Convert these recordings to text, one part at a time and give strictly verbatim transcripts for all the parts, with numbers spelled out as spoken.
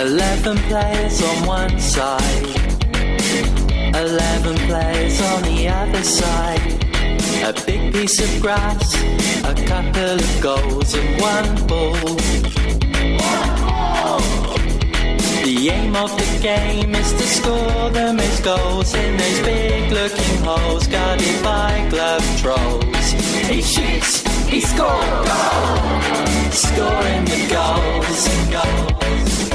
Eleven players on one side, eleven players on the other side. A big piece of grass, a couple of goals and one ball. One ball! The aim of the game is to score the most goals in those big looking holes guarded by glove trolls. He shoots, he scores, goal! Scoring the goals and goals.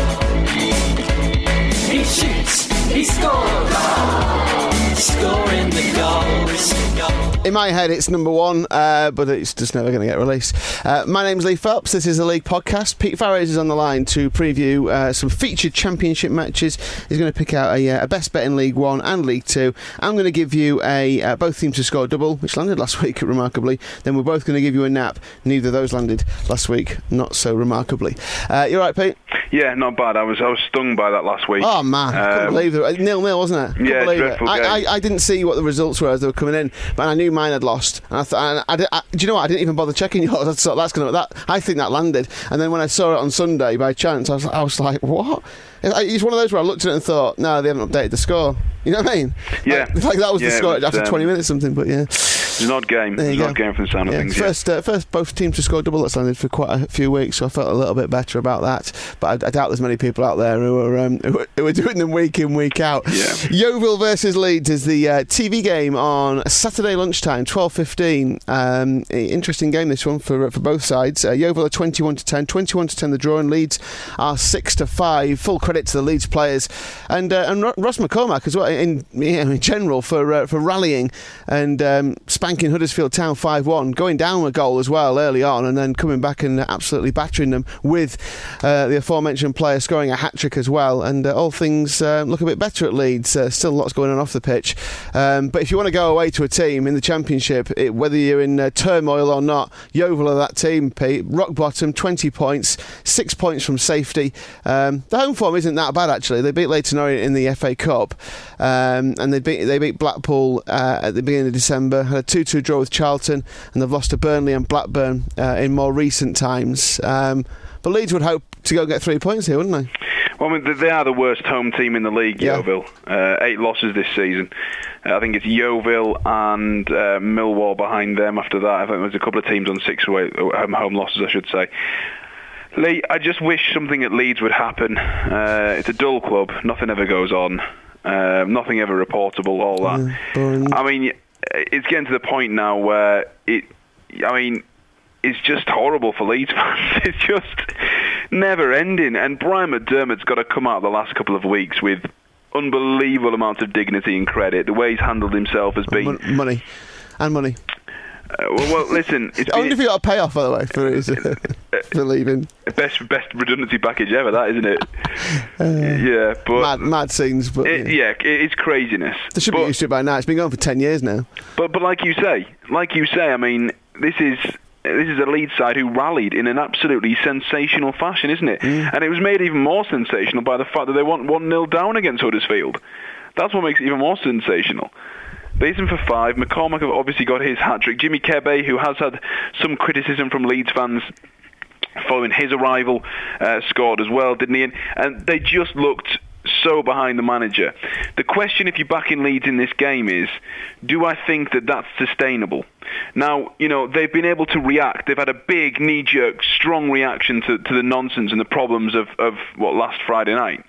He shoots, he scores, goal! Scoring the goals and goals. In my head, it's number one, uh, but it's just never going to get released. Uh, my name's Lee Phelps. This is the League Podcast. Pete Farrows is on the line to preview uh, some featured championship matches. He's going to pick out a, a best bet in League One and League Two. I'm going to give you a uh, both teams to score double, which landed last week remarkably. Then we're both going to give you a nap. Neither of those landed last week, not so remarkably. Uh, you all right, Pete? Yeah, not bad. I was I was stung by that last week. Oh man, I couldn't um, believe it. Nil nil, wasn't it? Yeah, believe dreadful it. game. I, I, I didn't see what the results were as they were coming in, but I knew mine had lost. And I thought, I, I, I, do you know what? I didn't even bother checking yours. I thought that's gonna that. I think that landed. And then when I saw it on Sunday by chance, I was I was like, what? It's one of those where I looked at it and thought, no, they haven't updated the score. You know what I mean? Yeah. Like, like that was yeah, the score was, after um, twenty minutes or something, but yeah. It's an odd game. There you It's an go. odd game from the sound yeah. of things. First, yeah. uh, first, both teams to score double that's landed for quite a few weeks, so I felt a little bit better about that. But I, I doubt there's many people out there who are um, who, are, who are doing them week in, week out. Yeah. Yeovil versus Leeds is the uh, T V game on Saturday lunchtime, twelve fifteen. Um, interesting game this one for for both sides. Uh, Yeovil are twenty-one to ten, twenty-one to ten the draw, and Leeds are six to five. Full credit to the Leeds players and uh, and Ross McCormack as well in you know, in general for uh, for rallying and um, spanking Huddersfield Town five one, going down a goal as well early on, and then coming back and absolutely battering them with uh, the aforementioned player scoring a hat-trick as well. And uh, all things uh, look a bit better at Leeds. Uh, still lots going on off the pitch, um, but if you want to go away to a team in the Championship, it, whether you're in uh, turmoil or not, Yeovil are that team, Pete. Rock bottom, twenty points, six points from safety. Um, the home form isn't that bad actually. They beat Leyton Orient in the F A Cup, um, and they beat they beat Blackpool uh, at the beginning of December. Had a two two draw with Charlton, and they've lost to Burnley and Blackburn uh, in more recent times. Um, but Leeds would hope to go and get three points here, wouldn't they? Well, I mean, they are the worst home team in the league, Yeah. Yeovil. Uh, eight losses this season. Uh, I think it's Yeovil and uh, Millwall behind them after that. I think there's a couple of teams on six away, um, home losses, I should say. Lee, I just wish something at Leeds would happen. Uh, it's a dull club. Nothing ever goes on. Uh, nothing ever reportable, all that. Yeah, boring. I mean, it's getting to the point now where it... I mean... It's just horrible for Leeds fans. It's just never ending. And Brian McDermott's got to come out the last couple of weeks with unbelievable amounts of dignity and credit. The way he's handled himself has been... Mon- money. And money. Uh, well, well, listen... It's I wonder been, if he got a payoff, by the way, for, his, uh, for leaving. Best best redundancy package ever, that, isn't it? Uh, yeah, but... Mad, mad scenes, but... It, yeah. yeah, it, it's craziness. They should but, be used to it by now. It's been going for ten years now. But, but like you say, like you say, I mean, this is... This is a Leeds side who rallied in an absolutely sensational fashion, isn't it? Mm. And it was made even more sensational by the fact that they went one nil down against Huddersfield. That's what makes it even more sensational. They beat them for five. McCormack have obviously got his hat-trick. Jimmy Kebe, who has had some criticism from Leeds fans following his arrival, uh, scored as well, didn't he? And, and they just looked so behind the manager. The question, if you're backing Leeds in this game, is, do I think that that's sustainable? Now, you know, they've been able to react. They've had a big, knee-jerk, strong reaction to, to the nonsense and the problems of, of, what, last Friday night.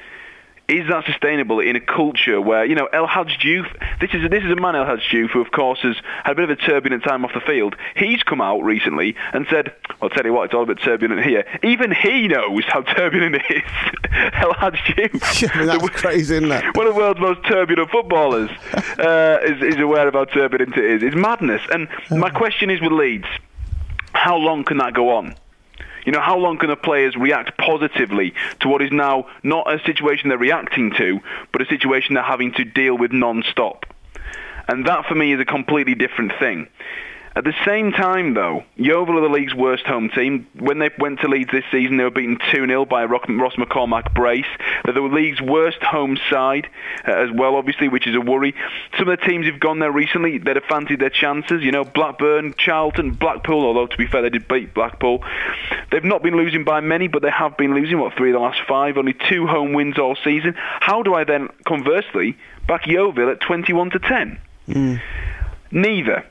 Is that sustainable in a culture where, you know, El Hadj Diouf, this is a, this is a man, El Hadj Diouf, who of course has had a bit of a turbulent time off the field. He's come out recently and said, well, I'll tell you what, it's all a bit turbulent here. Even he knows how turbulent it is. El Hadj Diouf. Yeah, I mean, that's the, crazy, isn't it? One of the world's most turbulent footballers uh, is, is aware of how turbulent it is. It's madness. And my question is with Leeds, how long can that go on? You know, how long can the players react positively to what is now not a situation they're reacting to, but a situation they're having to deal with non-stop? And that, for me, is a completely different thing. At the same time, though, Yeovil are the league's worst home team. When they went to Leeds this season, they were beaten two nil by a Ross McCormack brace. They're the league's worst home side uh, as well, obviously, which is a worry. Some of the teams who've gone there recently, they'd have fancied their chances. You know, Blackburn, Charlton, Blackpool, although, to be fair, they did beat Blackpool. They've not been losing by many, but they have been losing, what, three of the last five? Only two home wins all season. How do I then, conversely, back Yeovil at twenty-one to ten? Mm. Neither.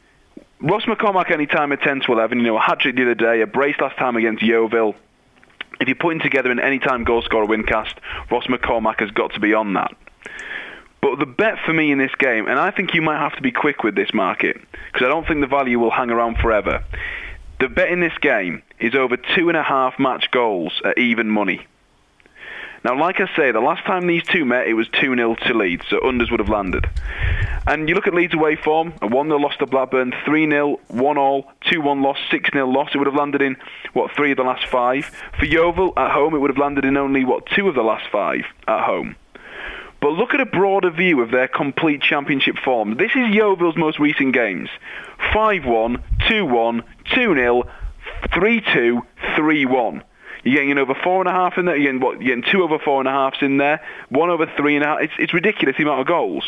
Ross McCormack any time at ten to eleven, you know, a hat-trick the other day, a brace last time against Yeovil. If you're putting together an anytime goal scorer win cast, Ross McCormack has got to be on that. But the bet for me in this game, and I think you might have to be quick with this market, because I don't think the value will hang around forever. The bet in this game is over two and a half match goals at even money. Now, like I say, the last time these two met, it was two nil to Leeds, so unders would have landed. And you look at Leeds away form, a one nil loss to Blackburn, three nil, one all, two one loss, six nil loss. It would have landed in, what, three of the last five. For Yeovil, at home, it would have landed in only, what, two of the last five at home. But look at a broader view of their complete championship form. This is Yeovil's most recent games. five one, two one, two nil, three two, three one. You're getting over four and a half in there. You're getting, what, you're getting two over four and a halves in there. One over three and a half. It's, it's ridiculous the amount of goals.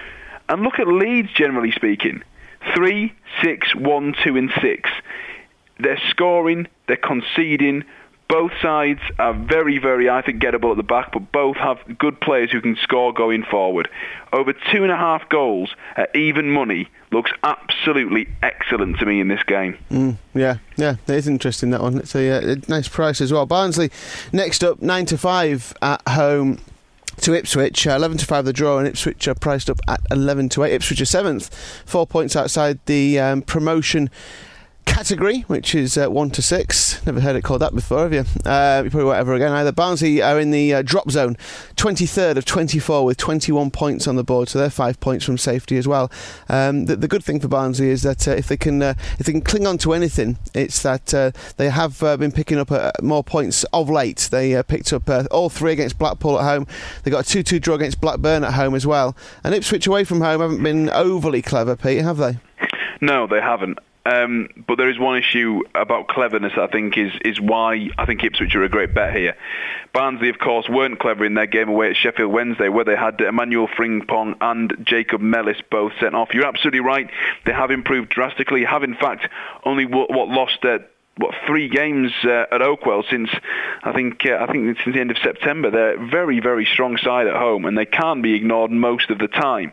And look at Leeds, generally speaking. Three, six, one, two, and six. They're scoring. They're conceding. Both sides are very, very, I think, gettable at the back, but both have good players who can score going forward. Over two and a half goals at even money looks absolutely excellent to me in this game. Mm, yeah, yeah, it is interesting, that one. It's a, uh, a nice price as well. Barnsley, next up, nine to five at home to Ipswich. uh, eleven to five the draw, and Ipswich are priced up at eleven to eight. Ipswich are seventh, four points outside the um, promotion category, which is uh, one to six. Never heard it called that before, have you? Uh, you probably won't ever again either. Barnsley are in the uh, drop zone, twenty-third of twenty-four with twenty-one points on the board, so they're five points from safety as well. Um, the, the good thing for Barnsley is that uh, if they can uh, if they can cling on to anything, it's that uh, they have uh, been picking up uh, more points of late. They uh, picked up uh, all three against Blackpool at home. They got a two two draw against Blackburn at home as well. And Ipswich away from home haven't been overly clever, Pete, have they? No, they haven't. Um, but there is one issue about cleverness, I think, is is why I think Ipswich are a great bet here. Barnsley, of course, weren't clever in their game away at Sheffield Wednesday, where they had Emmanuel Frimpong and Jacob Mellis both sent off. You're absolutely right. They have improved drastically, have, in fact, only what, what lost uh, what three games uh, at Oakwell since, I think, uh, I think since the end of September. They're a very, very strong side at home, and they can't be ignored most of the time.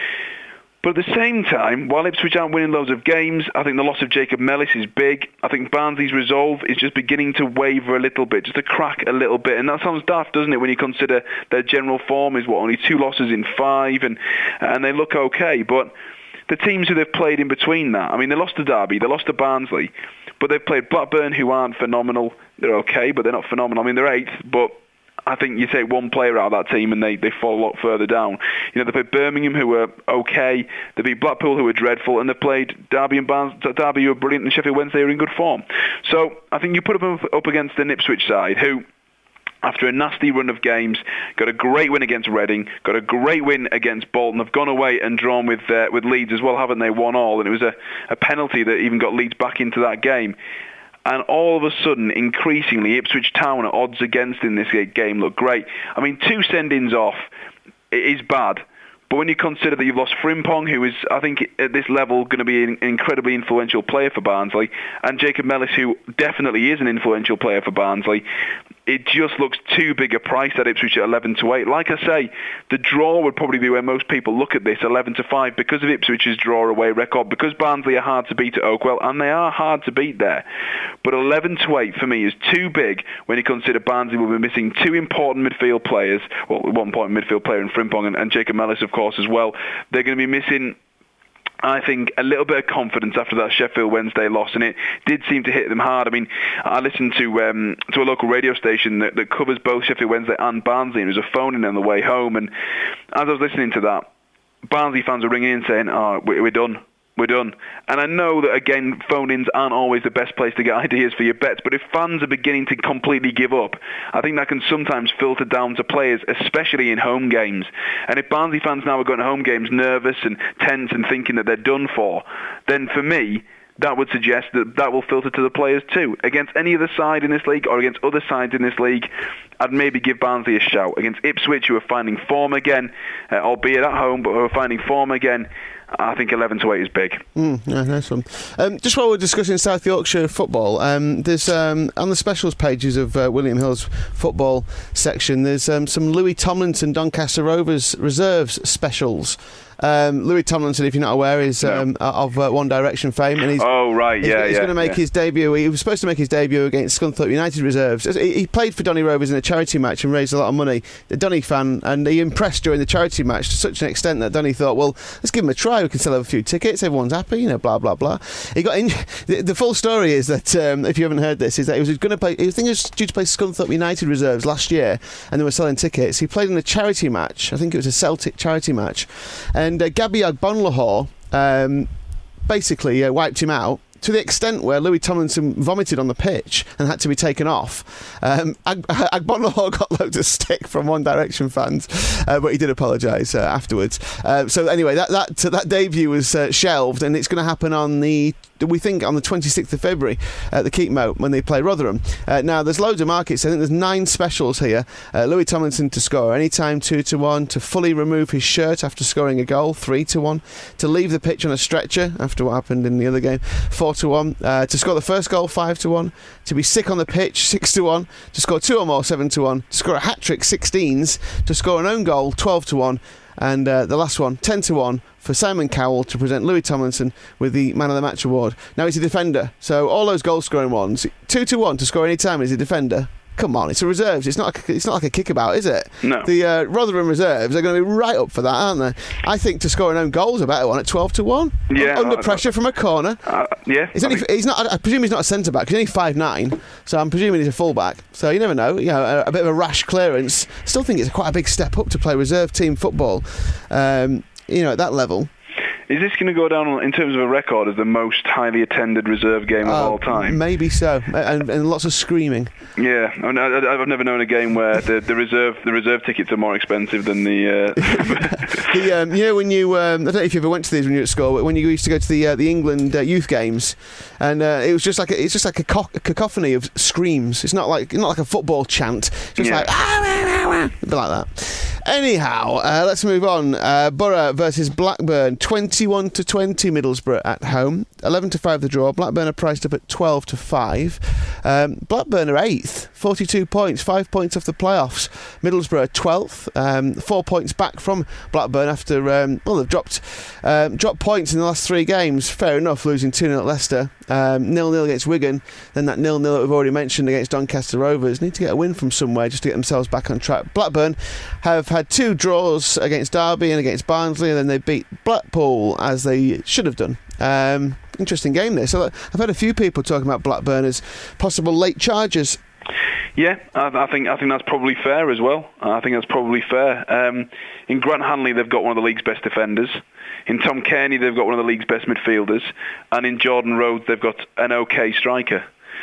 But at the same time, while Ipswich aren't winning loads of games, I think the loss of Jacob Mellis is big. I think Barnsley's resolve is just beginning to waver a little bit, just to crack a little bit. And that sounds daft, doesn't it, when you consider their general form is, what, only two losses in five, and and they look okay. But the teams who they've played in between that, I mean, they lost to Derby, they lost to Barnsley, but they've played Blackburn, who aren't phenomenal. They're okay, but they're not phenomenal. I mean, they're eighth, but I think you take one player out of that team and they, they fall a lot further down. You know, they played Birmingham, who were okay. They beat Blackpool, who were dreadful, and they played Derby and Barnes, Derby, who were brilliant, and Sheffield Wednesday, who are in good form. So I think you put them up against the Ipswich side, who, after a nasty run of games, got a great win against Reading, got a great win against Bolton. They've gone away and drawn with uh, with Leeds as well, haven't they? One all, and it was a, a penalty that even got Leeds back into that game. And all of a sudden, increasingly, Ipswich Town at odds against in this game look great. I mean, two send-ins off, it is bad. But when you consider that you've lost Frimpong, who is, I think, at this level going to be an incredibly influential player for Barnsley, and Jacob Mellis, who definitely is an influential player for Barnsley, it just looks too big a price at Ipswich at eleven to eight. Like I say, the draw would probably be where most people look at this, eleven to five, because of Ipswich's draw away record, because Barnsley are hard to beat at Oakwell, and they are hard to beat there. But eleven to eight for me is too big when you consider Barnsley will be missing two important midfield players, well, one important midfield player in Frimpong and, and Jacob Mellis, of course, as well. They're going to be missing, I think, a little bit of confidence after that Sheffield Wednesday loss, and it did seem to hit them hard. I mean, I listened to um, to a local radio station that, that covers both Sheffield Wednesday and Barnsley, and there was a phone in on the way home, and as I was listening to that, Barnsley fans were ringing in saying, oh, we're done. We're done. And I know that, again, phone-ins aren't always the best place to get ideas for your bets, but if fans are beginning to completely give up, I think that can sometimes filter down to players, especially in home games. And if Barnsley fans now are going to home games nervous and tense and thinking that they're done for, then for me, that would suggest that that will filter to the players too. Against any other side in this league or against other sides in this league, I'd maybe give Barnsley a shout. Against Ipswich, who are finding form again, uh, albeit at home, but who are finding form again, I think eleven to eight is big. Mm, yeah, nice one. Um, just while we're discussing South Yorkshire football, um, there's um, on the specials pages of uh, William Hill's football section, there's um, some Louis Tomlinson Doncaster Rovers reserves specials. Um, Louis Tomlinson, if you're not aware, is um, no. of uh, One Direction fame, and he's oh right, he's, yeah, he's yeah, going to make yeah. his debut. He was supposed to make his debut against Scunthorpe United reserves. He, he played for Donny Rovers in a charity match and raised a lot of money. The Donny fan, and he impressed during the charity match to such an extent that Donny thought, well, let's give him a try. We can sell a few tickets. Everyone's happy, you know, blah blah blah. He got in. The, the full story is that um, if you haven't heard this, is that he was going to play. I think he was due to play Scunthorpe United reserves last year, and they were selling tickets. He played in a charity match. I think it was a Celtic charity match, and uh, Gabby Agbonlahor um, basically uh, wiped him out, to the extent where Louis Tomlinson vomited on the pitch and had to be taken off. Um, Ag- Agbonlahor got loads of stick from One Direction fans, uh, but he did apologise uh, afterwards. Uh, so anyway, that that that debut was uh, shelved, and it's going to happen on the, we think, on the twenty-sixth of February at the Keep Moat when they play Rotherham. Uh, now, there's loads of markets. I think there's nine specials here. Uh, Louis Tomlinson to score anytime, two to one. To fully remove his shirt after scoring a goal, three to one. To leave the pitch on a stretcher after what happened in the other game, four to one. Uh, to score the first goal, five to one. To be sick on the pitch, six to one. To score two or more, seven to one. To score a hat-trick, sixteens. To score an own goal, twelve to one. And uh, the last one, ten to one, for Simon Cowell to present Louis Tomlinson with the Man of the Match award. Now he's a defender, so all those goal-scoring ones, two to one to score any time as a defender. Come on, it's a reserves. It's not. A, it's not like a kickabout, is it? No. The uh, Rotherham reserves are going to be right up for that, aren't they? I think to score an own goal is a better one at twelve to one. Yeah. Under uh, pressure from a corner. Uh, yeah. He's, only, I mean, he's not. I presume he's not a centre back. He's only five nine, so I'm presuming he's a full back. So you never know. You know, a, a bit of a rash clearance. Still think it's quite a big step up to play reserve team football. Um, you know, at that level. Is this going to go down in terms of a record as the most highly attended reserve game of uh, all time? Maybe so, and, and lots of screaming. Yeah, I mean, I, I've never known a game where the, the reserve the reserve tickets are more expensive than the. Uh... the um, you know when you um, I don't know if you ever went to these when you were at school, but when you used to go to the uh, the England uh, youth games, and uh, it was just like a, it's just like a, co- a cacophony of screams. It's not like not like a football chant. It's just yeah. like ah, ah, ah, ah, a bit like that. Anyhow, uh, let's move on. Uh, Borough versus Blackburn, twenty-one to twenty. Middlesbrough at home, eleven to five the draw. Blackburn are priced up at twelve to five. Um, Blackburn are eighth, forty-two points, five points off the playoffs. Middlesbrough are twelfth, um, four points back from Blackburn after um, well they've dropped um, dropped points in the last three games. Fair enough, losing two nil at Leicester, um, nil nil against Wigan, then that nil nil that we've already mentioned against Doncaster Rovers. Need to get a win from somewhere just to get themselves back on track. Blackburn have had two draws against Derby and against Barnsley, and then they beat Blackpool as they should have done. Um, interesting game there. So I've had a few people talking about Blackburn as possible late chargers. Yeah, I, I think I think that's probably fair as well. I think that's probably fair. Um, in Grant Hanley, they've got one of the league's best defenders. In Tom Kearney, they've got one of the league's best midfielders. And in Jordan Rhodes, they've got an okay striker.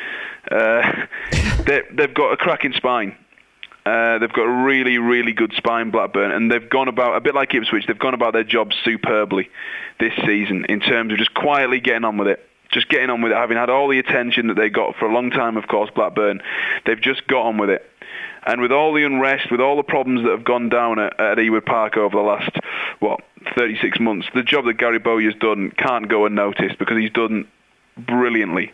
Uh, they've got a cracking spine. Uh, they've got a really, really good spine, Blackburn, and they've gone about, a bit like Ipswich, they've gone about their job superbly this season in terms of just quietly getting on with it. Just getting on with it, having had all the attention that they got for a long time, of course, Blackburn. They've just got on with it. And with all the unrest, with all the problems that have gone down at, at Ewood Park over the last, what, thirty-six months, the job that Gary Bowyer's done can't go unnoticed because he's done brilliantly.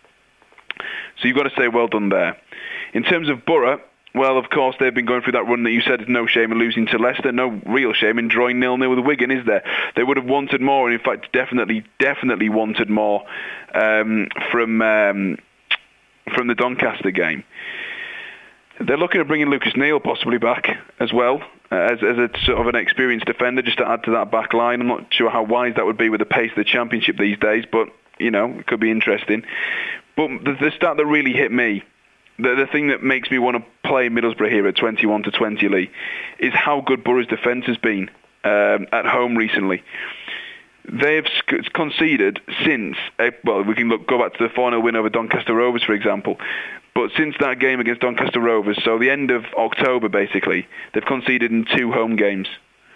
So you've got to say well done there. In terms of Borough, well, of course, they've been going through that run that you said is no shame in losing to Leicester. No real shame in drawing nil nil with Wigan, is there? They would have wanted more, and in fact, definitely, definitely wanted more um, from um, from the Doncaster game. They're looking at bringing Lucas Neal possibly back as well, uh, as, as a sort of an experienced defender, just to add to that back line. I'm not sure how wise that would be with the pace of the Championship these days, but, you know, it could be interesting. But the, the stat that really hit me, The, the thing that makes me want to play Middlesbrough here at twenty-one to twenty, Lee, is how good Borough's defence has been um, at home recently. they have sc- conceded since, uh, well, we can look, go back to the four nil win over Doncaster Rovers, for example. But since that game against Doncaster Rovers, so the end of October, basically, they've conceded in two home games.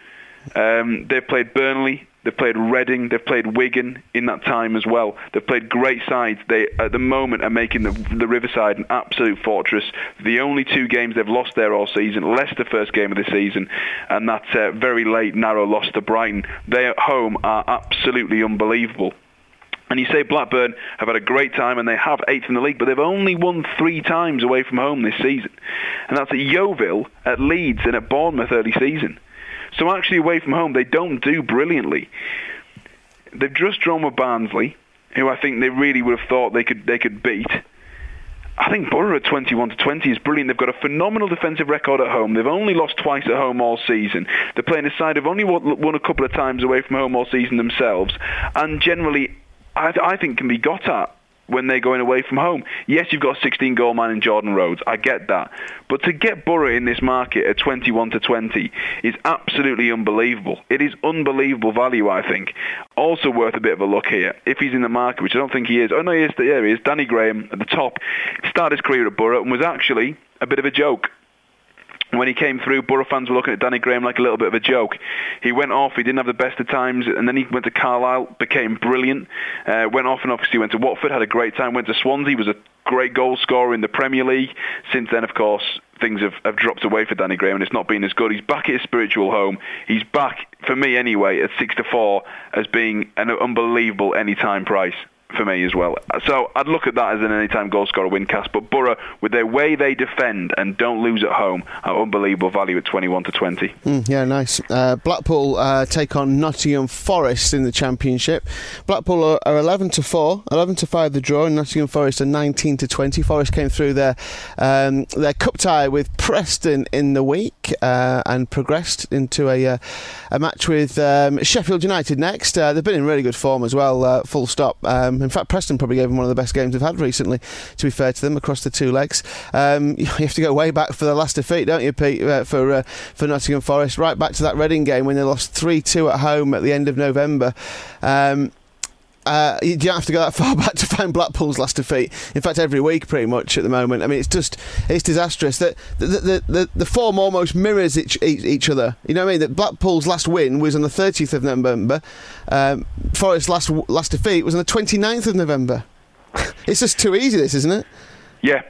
Um, they've played Burnley, they've played Reading, they've played Wigan in that time as well. They've played great sides. They, at the moment, are making the, the Riverside an absolute fortress. The only two games they've lost there all season, Leicester first game of the season, and that uh, very late, narrow loss to Brighton. They at home are absolutely unbelievable. And you say Blackburn have had a great time, and they have eighth in the league, but they've only won three times away from home this season. And that's at Yeovil, at Leeds, and at Bournemouth early season. So actually away from home, they don't do brilliantly. They've just drawn with Barnsley, who I think they really would have thought they could they could beat. I think Borough at twenty-one to twenty is brilliant. They've got a phenomenal defensive record at home. They've only lost twice at home all season. They're playing a side who've only won a couple of times away from home all season themselves, and generally, I, I think can be got at when they're going away from home. Yes, you've got a sixteen goal man in Jordan Rhodes. I get that. But to get Borough in this market at twenty-one to twenty is absolutely unbelievable. It is unbelievable value, I think. Also worth a bit of a look here. If he's in the market, which I don't think he is. Oh, no, he is. There he is. Danny Graham at the top. Started his career at Borough and was actually a bit of a joke. When he came through, Borough fans were looking at Danny Graham like a little bit of a joke. He went off, he didn't have the best of times, and then he went to Carlisle, became brilliant, uh, went off and obviously went to Watford, had a great time, went to Swansea, was a great goal scorer in the Premier League. Since then, of course, things have, have dropped away for Danny Graham, and it's not been as good. He's back at his spiritual home. He's back, for me anyway, at six to four as being an unbelievable anytime price for me as well. So I'd look at that as an anytime goal scorer win cast. But Borough, with their way they defend and don't lose at home, are unbelievable value at twenty-one to twenty. Mm, yeah, nice. Uh, Blackpool uh, take on Nottingham Forest in the Championship. Blackpool are, are eleven to four, eleven to five the draw, and Nottingham Forest are nineteen to twenty. Forest came through their um, their cup tie with Preston in the week uh, and progressed into a uh, a match with um, Sheffield United next. Uh, they've been in really good form as well. Uh, full stop. Um, In fact, Preston probably gave them one of the best games they've had recently, to be fair to them, across the two legs. Um, you have to go way back for the last defeat, don't you, Pete, uh, for uh, for Nottingham Forest, right back to that Reading game when they lost three two at home at the end of November. Um, uh, you don't have to go that far back to find Blackpool's last defeat. In fact, every week pretty much at the moment. I mean, it's just it's disastrous. That the the, the the form almost mirrors each each other. You know what I mean? That Blackpool's last win was on the thirtieth of November. Um, Forest's last last defeat was on the twenty-ninth of November. It's just too easy, this, isn't it? Yeah.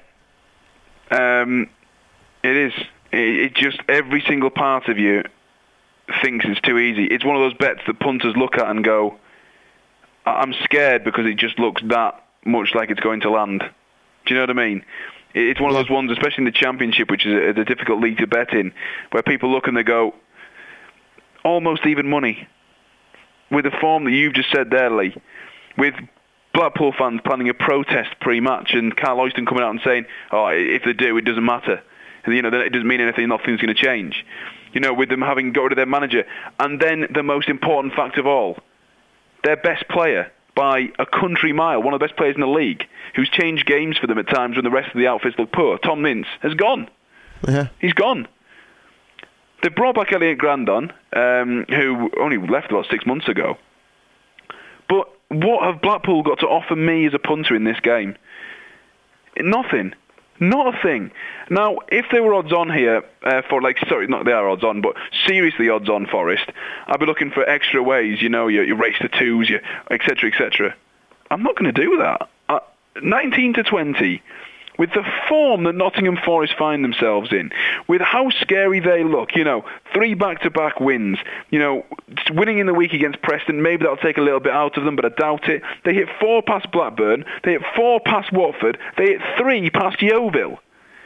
Um, it is. It, it just every single part of you thinks it's too easy. It's one of those bets that punters look at and go, I'm scared because it just looks that much like it's going to land. Do you know what I mean? It's one of those ones, especially in the Championship, which is a, a difficult league to bet in, where people look and they go, almost even money. With the form that you've just said there, Lee, with Blackpool fans planning a protest pre-match and Carl Oyston coming out and saying, oh, if they do, it doesn't matter. And, you know, it doesn't mean anything, nothing's going to change. You know, with them having got rid of their manager. And then the most important fact of all, their best player by a country mile, one of the best players in the league, who's changed games for them at times when the rest of the outfits look poor, Tom Mintz, has gone. Yeah. He's gone. They brought back Elliot Grandon, um, who only left about six months ago. But what have Blackpool got to offer me as a punter in this game? Nothing. Not a thing. Now, if they were odds on here uh, for, like, sorry, not they are odds on, but seriously odds on Forest, I'd be looking for extra ways, you know, your, your race to twos, your et cetera, et cetera. I'm not going to do that. Uh, nineteen to twenty, with the form that Nottingham Forest find themselves in, with how scary they look, you know, three back-to-back wins, you know, winning in the week against Preston, maybe that'll take a little bit out of them, but I doubt it. They hit four past Blackburn, they hit four past Watford, they hit three past Yeovil.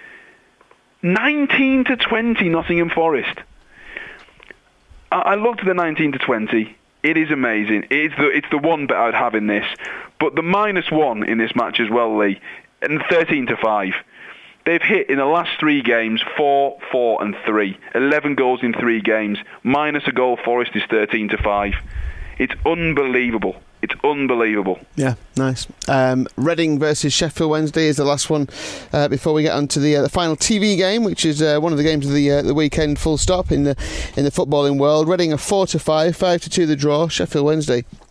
nineteen to twenty Nottingham Forest. I, I looked at the nineteen to twenty. It is amazing. It's the, it's the one bet I'd have in this. But the minus one in this match as well, Lee, and thirteen to five. They've hit in the last three games four, four, and three. Eleven goals in three games. Minus a goal, Forest is thirteen to five. It's unbelievable. It's unbelievable. Yeah, nice. Um, Reading versus Sheffield Wednesday is the last one uh, before we get on to the, uh, the final T V game, which is uh, one of the games of the uh, the weekend. Full stop in the in the footballing world. Reading are four to five, five to two the draw. Sheffield Wednesday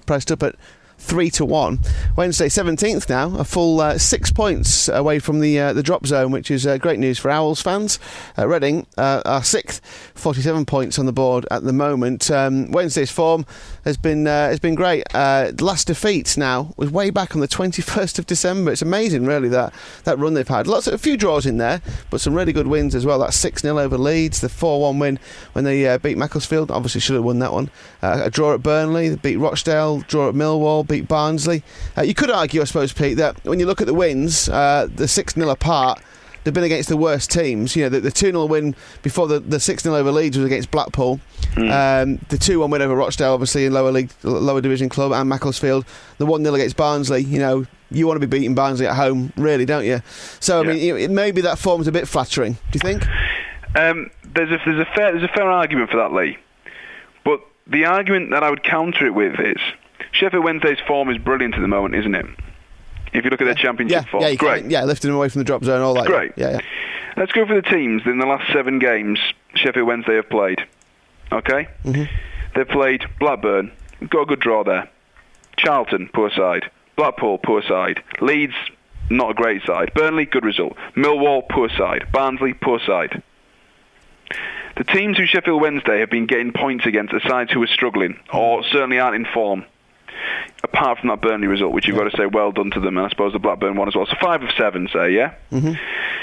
priced up at three to one. Wednesday seventeenth now, a full uh, six points away from the uh, the drop zone, which is uh, great news for Owls fans. Uh, Reading uh, are sixth, forty-seven points on the board at the moment. Um, Wednesday's form has been uh, has been great. Uh, last defeat now was way back on the twenty-first of December. It's amazing, really, that that run they've had. Lots of, a few draws in there, but some really good wins as well. That six nil over Leeds, the four one win when they uh, beat Macclesfield. Obviously should have won that one. Uh, a draw at Burnley, they beat Rochdale, draw at Millwall, beat Barnsley. Uh, you could argue, I suppose, Pete, that when you look at the wins, uh, the six nil apart, they've been against the worst teams. You know, the, the two nil win before the, the six nil over Leeds was against Blackpool. Mm. Um, the two one win over Rochdale, obviously, in lower league, lower division club, and Macclesfield. The one nil against Barnsley, you know, you want to be beating Barnsley at home, really, don't you? So, I yeah. mean, you know, it, maybe that form's a bit flattering. Do you think? Um, there's a there's a fair there's a fair argument for that, Lee. But the argument that I would counter it with is Sheffield Wednesday's form is brilliant at the moment, isn't it? If you look at their championship yeah, form, yeah, great. Can, yeah, lifting them away from the drop zone, all that. Great. Yeah, yeah. Let's go for the teams in the last seven games Sheffield Wednesday have played. Okay? Mm-hmm. They've played Blackburn, got a good draw there. Charlton, poor side. Blackpool, poor side. Leeds, not a great side. Burnley, good result. Millwall, poor side. Barnsley, poor side. The teams who Sheffield Wednesday have been getting points against are sides who are struggling, or certainly aren't in form. Apart from that Burnley result, which you've got to say well done to them, and I suppose the Blackburn one as well. So five of seven, say, yeah? Mm-hmm.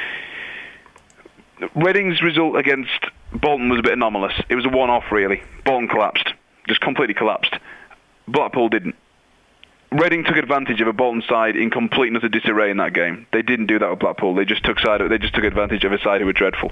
Reading's result against Bolton was a bit anomalous. It was a one-off, really. Bolton collapsed. Just completely collapsed. Blackpool didn't. Reading took advantage of a Bolton side in complete and utter disarray in that game. They didn't do that with Blackpool. They just took side. They just took advantage of a side who were dreadful.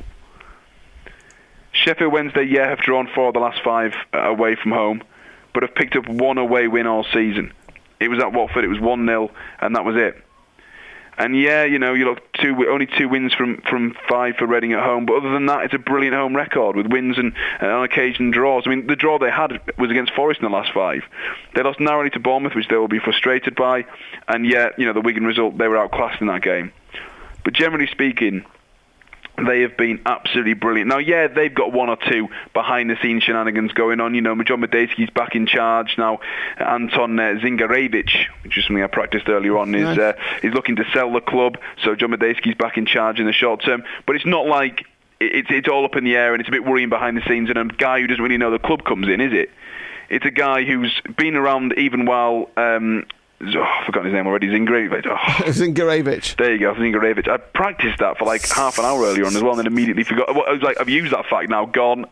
Sheffield Wednesday, yeah, have drawn four of the last five uh, away from home, but have picked up one away win all season. It was at Watford, it was one nil, and that was it. And yeah, you know, you look two only two wins from, from five for Reading at home, but other than that, it's a brilliant home record with wins and, and on occasion draws. I mean, the draw they had was against Forest in the last five. They lost narrowly to Bournemouth, which they will be frustrated by, and yet, you know, the Wigan result, they were outclassed in that game. But generally speaking, they have been absolutely brilliant. Now, yeah, they've got one or two behind-the-scenes shenanigans going on. You know, John Medeski's back in charge now. Anton uh, Zingarevich, which is something I practiced earlier on, is uh, is looking to sell the club. So John Medeski's back in charge in the short term. But it's not like it's it's all up in the air and it's a bit worrying behind the scenes. And a guy who doesn't really know the club comes in, is it? It's a guy who's been around even while... Um, Oh, I've forgotten his name already. Zingarevich. Oh. Zingarevich. There you go, Zingarevich. I practiced that for like half an hour earlier on as well, and then immediately forgot. I was like, I've used that fact now, gone.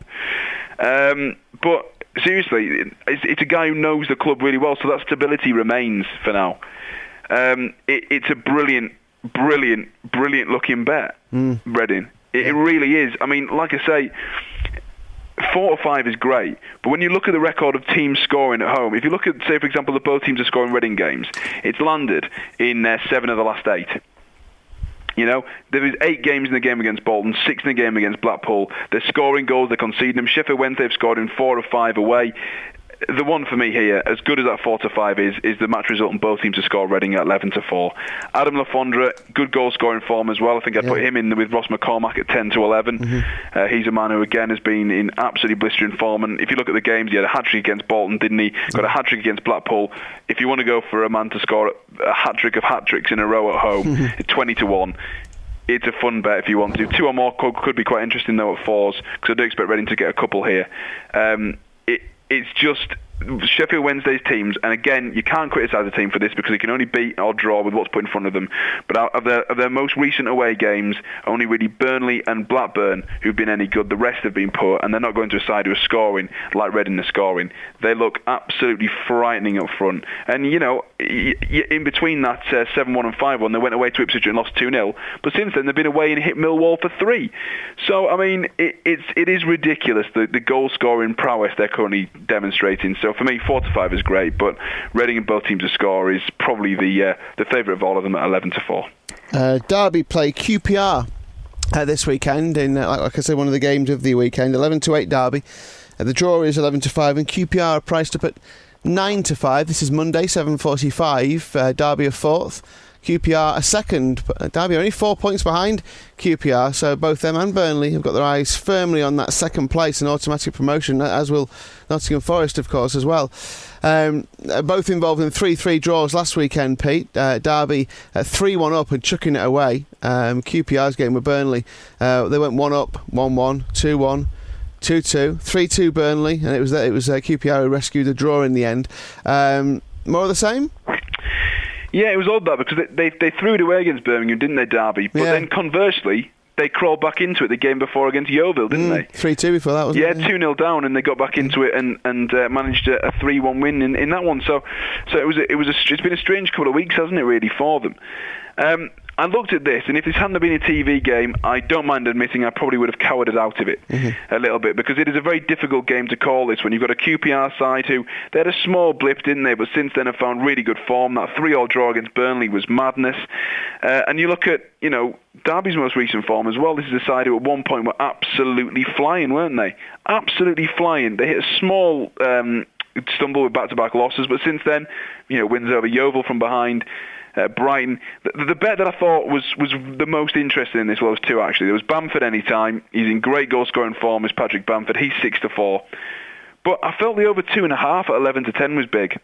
Um, but seriously, it's, it's a guy who knows the club really well, so that stability remains for now. Um, it, it's a brilliant, brilliant, brilliant looking bet, mm. Reading. It, it really is. I mean, like I say, four or five is great, but when you look at the record of teams scoring at home, if you look at, say, for example, that both teams are scoring Reading games, it's landed in uh, seven of the last eight. You know, there is eight games in the game against Bolton, six in the game against Blackpool. They're scoring goals, they're conceding them. Sheffield Wednesday have scored in four of five away. The one for me here, as good as that four to five is, is the match result, and both teams to score Reading at eleven to four. Adam Lafondra, good goal scoring form as well. I think I'd yeah. put him in with Ross McCormack at ten to eleven. Mm-hmm. Uh, he's a man who again has been in absolutely blistering form. And if you look at the games, he had a hat trick against Bolton, didn't he? Got a hat trick against Blackpool. If you want to go for a man to score a hat trick of hat tricks in a row at home, it's twenty to one. It's a fun bet if you want to. Two or more could, could be quite interesting though at fours, because I do expect Reading to get a couple here. Um, it, it's just Sheffield Wednesday's teams, and again, you can't criticise a team for this because they can only beat or draw with what's put in front of them. But out of their, of their most recent away games, only really Burnley and Blackburn who've been any good. The rest have been poor, and they're not going to a side who are scoring like Reading are scoring. They look absolutely frightening up front. And, you know, in between that uh, seven one and five one, they went away to Ipswich and lost two nil. But since then, they've been away and hit Millwall for three. So, I mean, it, it's, it is ridiculous, the, the goal-scoring prowess they're currently demonstrating. So, for me, four to five is great, but Reading and both teams to score is probably the uh, the favourite of all of them at eleven to four. Uh, Derby play Q P R uh, this weekend in, uh, like I said, one of the games of the weekend. eleven to eight Derby. Uh, the draw is eleven to five, and Q P R are priced up at nine to five. This is Monday, seven forty-five. Uh, Derby are fourth. Q P R a second. Derby are only four points behind Q P R, so both them and Burnley have got their eyes firmly on that second place and automatic promotion, as will Nottingham Forest, of course, as well. Um, both involved in three three draws last weekend, Pete. Uh, Derby uh, three one up and chucking it away. Um, Q P R's game with Burnley. Uh, they went one up, one one, two one, two two, three two Burnley, and it was it was uh, Q P R who rescued the draw in the end. Um, more of the same? Yeah, it was odd that because they, they, they threw it away against Birmingham, didn't they, Derby? But yeah. Then conversely, they crawled back into it the game before against Yeovil, didn't mm, they? three two before that, wasn't yeah, it? Yeah, two nil down, and they got back into it and and uh, managed a, a three one win in, in that one. So, so it was a, it was a, it's been a strange couple of weeks, hasn't it, really, for them? Um, I looked at this, and if this hadn't been a T V game, I don't mind admitting I probably would have cowered it out of it mm-hmm. a little bit, because it is a very difficult game to call this when you've got a Q P R side who, they had a small blip, didn't they, but since then have found really good form. That three all draw against Burnley was madness. Uh, and you look at, you know, Derby's most recent form as well. This is a side who at one point were absolutely flying, weren't they? Absolutely flying. They hit a small um, stumble with back-to-back losses, but since then, you know, wins over Yeovil from behind. Uh, Brighton. The, the bet that I thought was, was the most interesting in this, well, was two actually. There was Bamford anytime. He's in great goal scoring form as Patrick Bamford. He's six to four. But I felt the over two and a half at eleven to ten was big.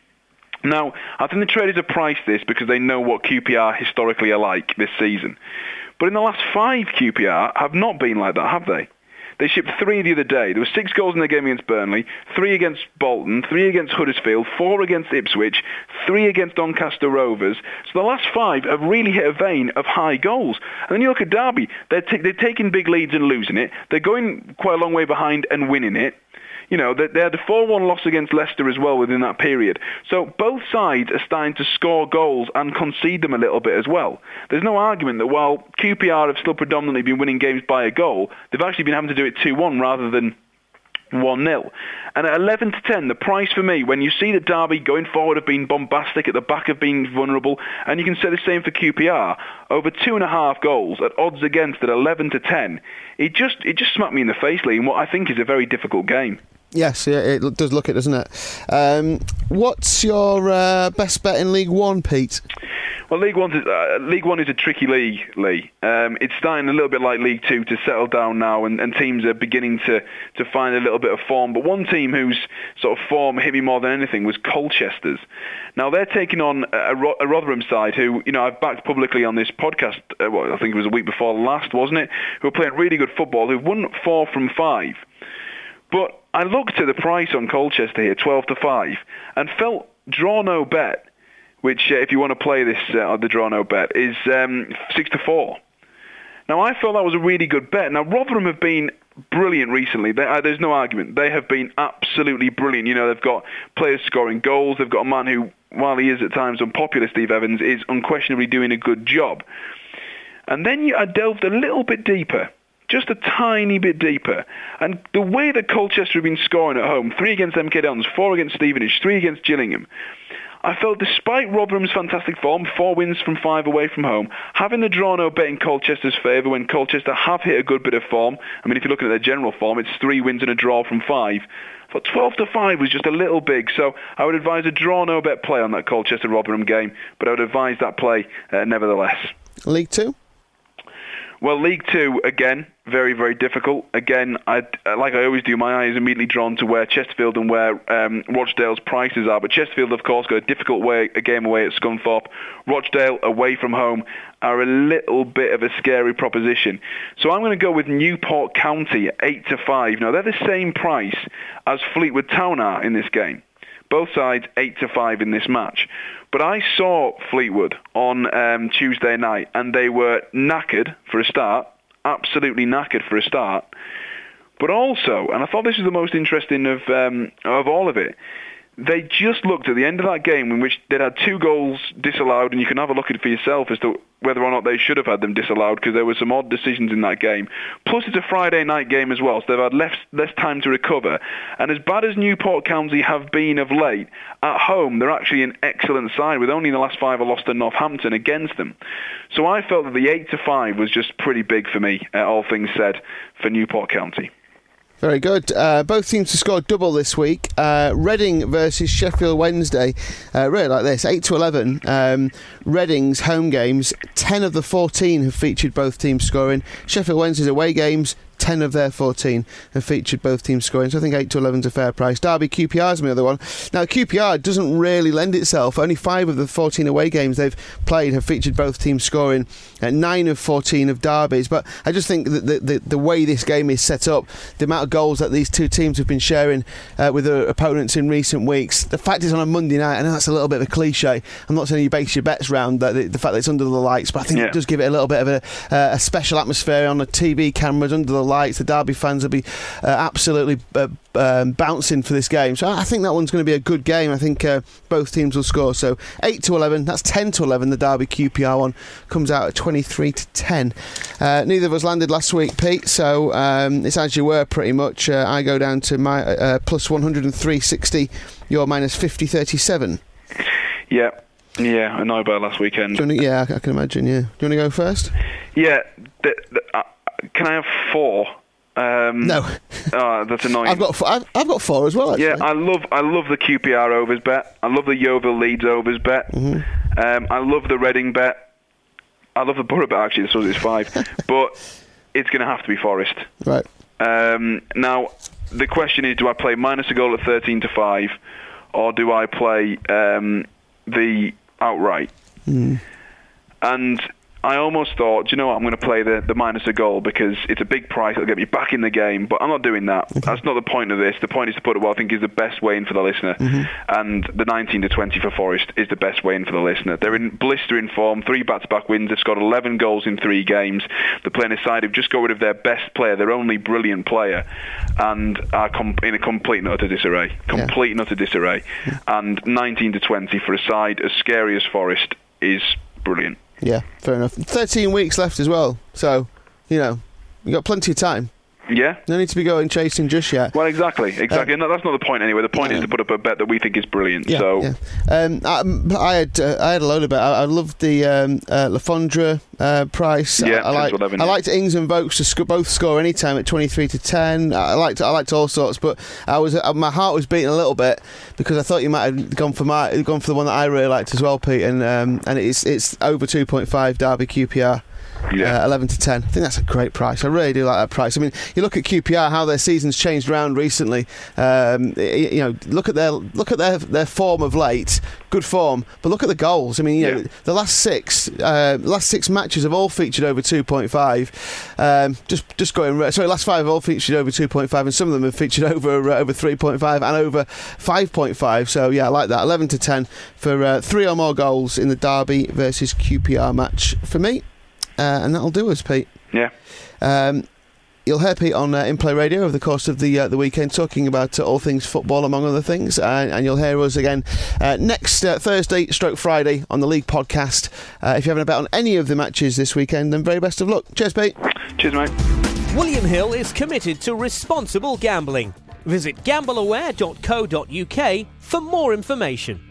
Now, I think the traders have priced this because they know what Q P R historically are like this season. But in the last five, Q P R have not been like that, have they? They shipped three the other day. There were six goals in the game against Burnley, three against Bolton, three against Huddersfield, four against Ipswich, three against Doncaster Rovers. So the last five have really hit a vein of high goals. And then you look at Derby. They're, t- they're taking big leads and losing it. They're going quite a long way behind and winning it. You know, they, they had a four one loss against Leicester as well within that period. So both sides are starting to score goals and concede them a little bit as well. There's no argument that while Q P R have still predominantly been winning games by a goal, they've actually been having to do it two one rather than one nil. And at eleven to ten, the price for me, when you see that Derby going forward have been bombastic, at the back have been vulnerable, and you can say the same for Q P R, over two and a half goals at odds against at eleven to ten, it just it just smacked me in the face, Lee, in what I think is a very difficult game. Yes, yeah, it does look it, doesn't it? Um, what's your uh, best bet in League One, Pete? Well, League One is uh, League One is a tricky league, Lee. Um, it's starting a little bit like League Two to settle down now, and, and teams are beginning to, to find a little bit of form. But one team whose sort of form hit me more than anything was Colchester's. Now they're taking on a, a Rotherham side who, you know, I've backed publicly on this podcast. Uh, well, I think it was a week before last, wasn't it? Who are playing really good football. Who've won four from five. But I looked at the price on Colchester here, twelve to five, and felt draw no bet, which, uh, if you want to play this, uh, the draw no bet, is um, six to four. Now, I felt that was a really good bet. Now, Rotherham have been brilliant recently. They, uh, there's no argument. They have been absolutely brilliant. You know, they've got players scoring goals. They've got a man who, while he is at times unpopular, Steve Evans, is unquestionably doing a good job. And then you, I delved a little bit deeper. Just a tiny bit deeper. And the way that Colchester have been scoring at home, three against M K Dons, four against Stevenage, three against Gillingham, I felt despite Rotherham's fantastic form, four wins from five away from home, having the draw no bet in Colchester's favour when Colchester have hit a good bit of form. I mean, if you're looking at their general form, it's three wins and a draw from five. But twelve to five was just a little big, so I would advise a draw no bet play on that Colchester-Rotherham game, but I would advise that play uh, nevertheless. League Two? Well, League Two, again, very, very difficult. Again, I, like I always do, my eye is immediately drawn to where Chesterfield and where um, Rochdale's prices are. But Chesterfield, of course, got a difficult way, a game away at Scunthorpe. Rochdale, away from home, are a little bit of a scary proposition. So I'm going to go with Newport County at eight to five. Now, they're the same price as Fleetwood Town are in this game. Both sides eight to five in this match. But I saw Fleetwood on um, Tuesday night, and they were knackered for a start, absolutely knackered for a start. But also, and I thought this was the most interesting of um, of all of it, they just looked at the end of that game in which they'd had two goals disallowed, and you can have a look at it for yourself as to whether or not they should have had them disallowed, because there were some odd decisions in that game. Plus, it's a Friday night game as well, so they've had less, less time to recover. And as bad as Newport County have been of late, at home, they're actually an excellent side, with only in the last five a loss to Northampton against them. So I felt that the eight to five was just pretty big for me, uh, all things said, for Newport County. Very good. Uh, both teams to score double this week. Uh, Reading versus Sheffield Wednesday. Uh, really like this, eight to eleven. Um, Reading's home games, ten of the fourteen have featured both teams scoring. Sheffield Wednesday's away games, ten of their fourteen have featured both teams scoring, so I think eight to eleven is a fair price. Derby Q P R is my other one. Now, Q P R doesn't really lend itself. Only five of the fourteen away games they've played have featured both teams scoring. Uh, nine of fourteen of derbies, but I just think that the, the, the way this game is set up, the amount of goals that these two teams have been sharing uh, with their opponents in recent weeks, the fact it's on a Monday night, I know that's a little bit of a cliche. I'm not saying you base your bets around that, the, the fact that it's under the lights, but I think yeah. it does give it a little bit of a, uh, a special atmosphere on the T V cameras under the lights. The Derby fans will be uh, absolutely uh, um, bouncing for this game, so I think that one's going to be a good game. I think uh, both teams will score, so eight to eleven, that's ten to eleven. The Derby Q P R one comes out at twenty-three to ten. Uh, neither of us landed last week, Pete, so um, it's as you were pretty much. uh, I go down to my uh, plus one hundred three sixty, you're minus fifty thirty-seven. Yeah, yeah, I know about last weekend. Do you wanna, yeah, I, I can imagine, yeah. Do you want to go first? Yeah, the, the, uh, can I have four? Um, no. Oh, that's annoying. I've got four, I've, I've got four as well, actually. Yeah, I love I love the Q P R overs bet. I love the Yeovil Leeds overs bet. Mm-hmm. Um, I love the Reading bet. I love the Borough bet, actually, so it's five. But it's going to have to be Forest. Right. Um, now, the question is, do I play minus a goal at thirteen to five, or do I play um, the outright? Mm. And I almost thought, do you know what, I'm going to play the, the minus a goal because it's a big price, it'll get me back in the game, but I'm not doing that. Okay. That's not the point of this. The point is to put it what I think is the best way in for the listener. Mm-hmm. And the nineteen to twenty for Forest is the best way in for the listener. They're in blistering form, three back-to-back wins, they've scored eleven goals in three games. They're playing a side who've just got rid of their best player, their only brilliant player, and are com- in a complete and utter disarray. Complete yeah. and utter disarray. Yeah. And nineteen to twenty for a side as scary as Forest is brilliant. Yeah, fair enough. thirteen weeks left as well, so, you know, you've got plenty of time. Yeah. No need to be going chasing just yet. Well, exactly, exactly. Uh, and that's not the point anyway. The point yeah. is to put up a bet that we think is brilliant. Yeah, so, yeah. Um, I, I had uh, I had a load of bet. I, I loved the um, uh, Le Fondre uh, price. Yeah, I, I liked eleven, I yeah. liked Ings and Vokes to sc- both score any time at twenty-three to ten. I liked I liked all sorts, but I was uh, my heart was beating a little bit because I thought you might have gone for my gone for the one that I really liked as well, Pete. And um, and it's it's over two point five Derby Q P R. Yeah. Uh, eleven to ten. I think that's a great price. I really do like that price. I mean, you look at Q P R, how their season's changed around recently. Um, you know, look at their look at their their form of late. Good form, but look at the goals. I mean, you yeah. know, the last six uh, last six matches have all featured over two point five. Um, just just going sorry, last five have all featured over two point five, and some of them have featured over uh, over three point five and over five point five. So yeah, I like that. eleven to ten for uh, three or more goals in the Derby versus Q P R match for me. Uh, and that'll do us, Pete. Yeah. Um, you'll hear Pete on uh, In Play Radio over the course of the uh, the weekend talking about uh, all things football, among other things. Uh, and you'll hear us again uh, next uh, Thursday, stroke Friday, on the League podcast. Uh, if you haven't bet on any of the matches this weekend, then very best of luck. Cheers, Pete. Cheers, mate. William Hill is committed to responsible gambling. Visit gamble aware dot co dot uk for more information.